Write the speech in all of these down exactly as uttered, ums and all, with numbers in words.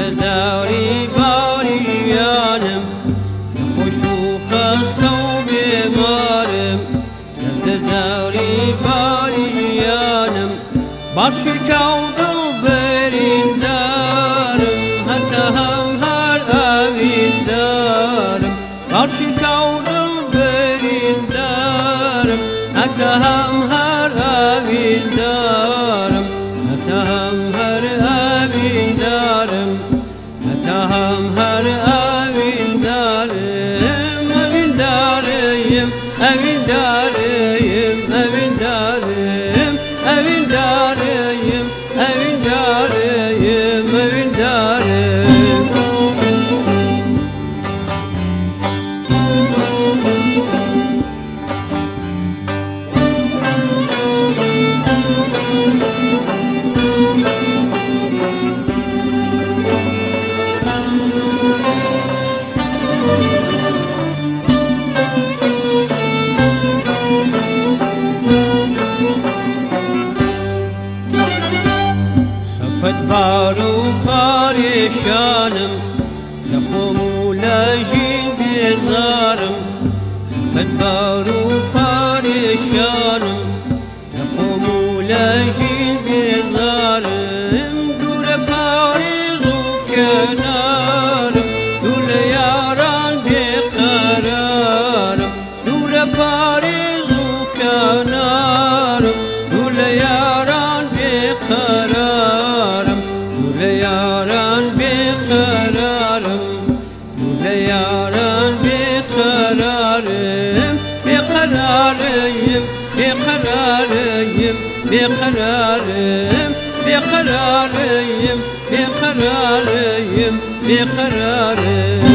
داری باریانم نخوش و خسته و بیمارم درد داری باریانم باد شکاو دل برین دارم حتی هم هر اوین دارم باد شکاو دل برین دارم حتی هم هر اوین دارم حتی هم هر اوین دارم حتی هم هر اوین دارم اوین دارم اوین دارم اوین دارم اوین دارم اوین دارم اوین دارم خفت بارو پریشانم لخوم و لجین بیزارم خفت بارو پریشانم لخوم و لجین بیزارم دور پاریز و کنارم دور یاران بیقرارم دور پاریز و کنارم دور یاران بیقرارم دور یاران بیقرارم دور یاران بیقرارم بیقرارم بیقرارم بیقرارم بیقرارم بیقرارم بیقرارم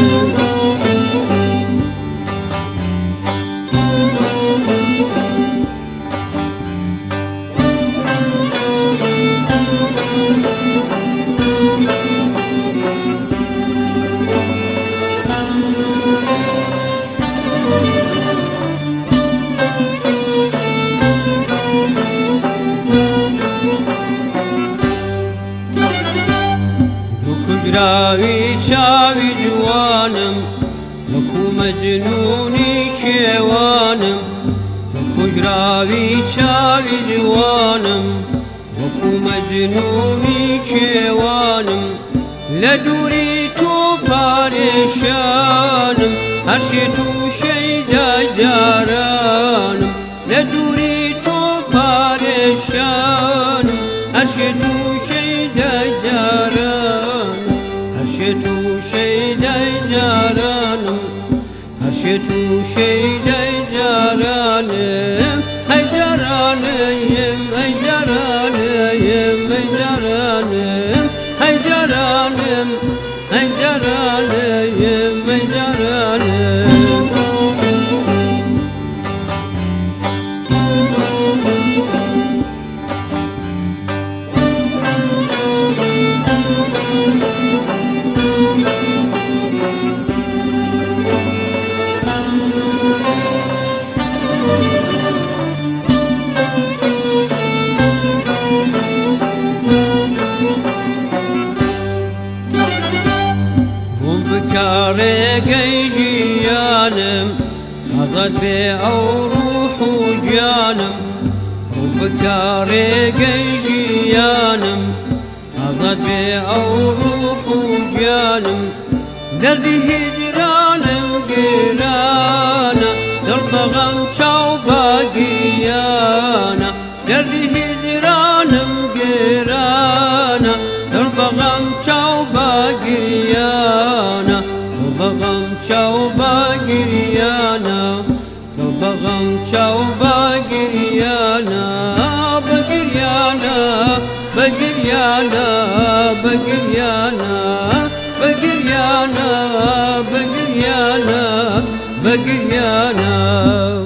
راوی چاوی جوانم وەکو مەجنونی کێوانم کوژراوی چاوی جوانم وەکو مەجنونی کێوانم لە دووری تۆ پارێشانم هەر شێت و شەیدا جارانم لە دووری تۆ پارێشانم هەر شێت و شەیدا جارانم هەشێت و شەیدای جارانم هەشێت و شەیدای جارانم ئەی جارانم ئەی جارانم ئەی جارانم ئەی جارانم ئەی جارانم ئەی جارانم ڕێگەی ژیانم ئازاد بێ ئەو ڕوح و گیانم بکە ڕێگەی ژیانم ئازاد بێ ئەو ڕوح و گیانم دەردی هیجرانم گێرانە دڵ بە غەم چاو بە گریانە دەردی هیجرانم گێرانە دڵ بە غەم چاو بە گریانە بغم چاو با گریانا تو بغم چاو با گریانا بگریانا بگریانا بگریانا بگریانا بگریانا بگریانا